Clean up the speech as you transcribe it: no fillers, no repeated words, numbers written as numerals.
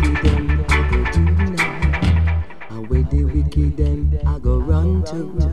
wicked them I go do now. Away the wicked them I go run to.